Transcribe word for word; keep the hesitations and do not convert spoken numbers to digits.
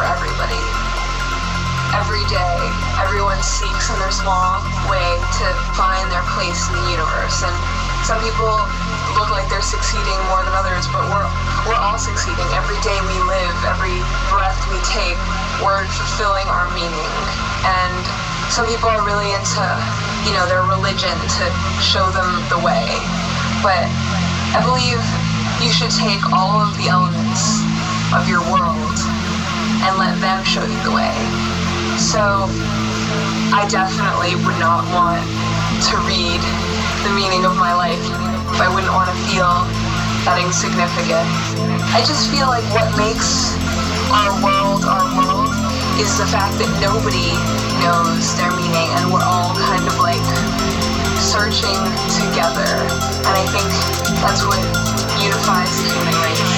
for everybody. Every day, everyone seeks in their small way to find their place in the universe. And some people look like they're succeeding more than others, but we're we're all succeeding. Every day we live, every breath we take, we're fulfilling our meaning. And some people are really into, you know, their religion to show them the way. But I believe you should take all of the elements of your world and let them show you the way. So I definitely would not want to read the meaning of my life if I wouldn't want to feel that insignificant. I just feel like what makes our world our world is the fact that nobody knows their meaning, and we're all kind of like searching together. And I think that's what unifies the human race.